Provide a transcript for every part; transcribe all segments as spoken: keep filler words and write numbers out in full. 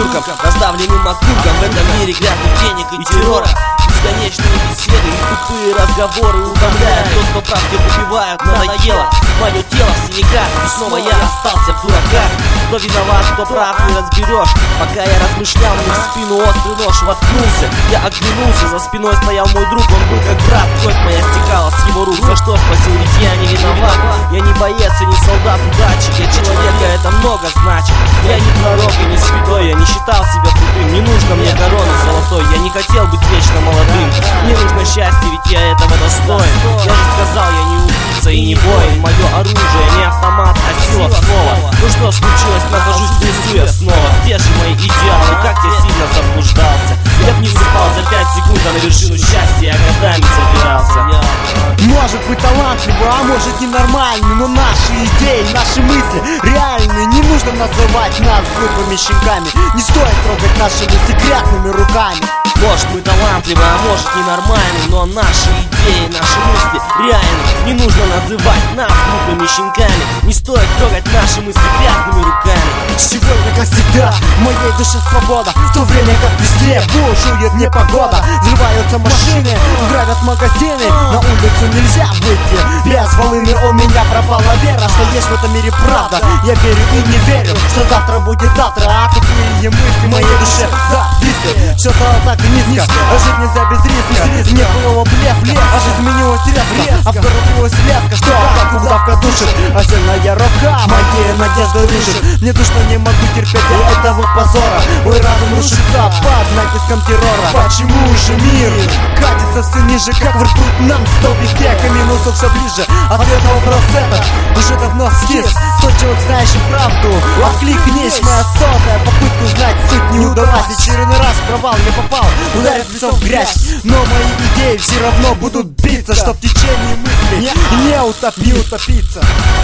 придуркам, раздавленным окуркам. В этом мире грязных денег и террора бесконечные беседы и тупые разговоры утомляют. Тот, кто правде убивают, надоело мое тело в синяках, и снова я остался в дураках. Кто виноват, кто прав, не разберешь. Пока я размышлял, мне в спину острый нож воткнулся. Я оглянулся, за спиной стоял мой друг. Он был как брат, кровь моя стекала с его рук. За что спросил, ведь я не виноват. Я не боец и не солдат удачи. Я человек, а это много значит. Я не пророк и не святой, я не считал себя крутым. Не нужно мне короны золотой, я не хотел быть вечно молодым. Мне нужно счастье, ведь я этого достоин. Я же сказал, я не убийца и не воин. Мое оружие не автомат, а сила слова. Ну что случилось? Нахожусь в лесу я снова. Где же мои идеалы? Как я сильно заблуждался. Я б не вступал за пять секунд на вершину счастья. Я годами собирался. Может быть талантливый, а может ненормальный, но наши идеи, наши мысли реальные. Не нужно называть нас глупыми щенками. Не стоит трогать нашими секретными руками. Может мы талантливы, а может ненормальны, но наши идеи, наши мысли реальны. Не нужно называть нас глупыми щенками. Не стоит трогать наши мысли грязными руками. Сегодня, как всегда, в моей душе свобода. В то время, как везде бушует непогода. Взрываются машины, грабят магазины. На улицу нельзя выйти без волыны. У меня пропала вера, что есть в этом мире правда. Я верю и не верю, что завтра будет завтра. А какие мысли в моей душе зависли. Все стало так низко, а жить нельзя без риска. Не было блеска, а жизнь изменилась резко. Обкорупилась леска, что как удавка душит. А сильная рука моей надежды рушит. Мне душно, не могу терпеть этого позора. Мой разум рушится под натиском террора. Почему же мир катится все ниже, как в ртуть нам сто век, а минусов все ближе. Ответ на вопрос этот уже давно скис. Тот человек, знающий правду, откликнись. Моя сотая попытка узнать суть не удалась. Очередной раз в провал не попал, ударит лицом в грязь. Но мои идеи все равно будут биться, что в течение мысли не, не, утоп, не утопиться.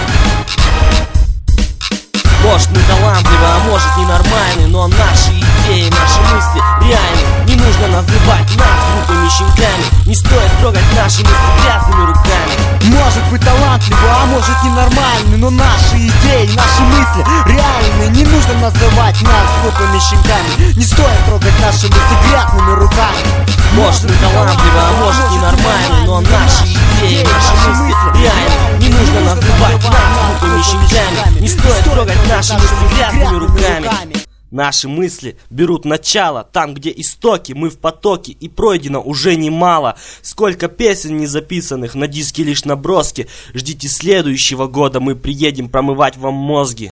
Может мы талантливы, а может ненормальны, но наши идеи, наши мысли реальны. Не нужно называть нас глупыми щенками. Не стоит трогать наши мысли грязными руками. Может быть талантливы, а может ненормальны, но наши идеи, наши мысли реальны. Не нужно называть нас глупыми щенками. Не стоит трогать наши мысли грязными руками. Может мы талантливы, а может ненормальны, но наши идеи, наши мысли реальны. Не нужно называть нас глупыми щенками. Не стоит трогать наши мысли грязными руками. Наши мысли берут начало там, где истоки, мы в потоке, и пройдено уже немало. Сколько песен не записанных, на диске лишь наброски. Ждите следующего года, мы приедем промывать вам мозги.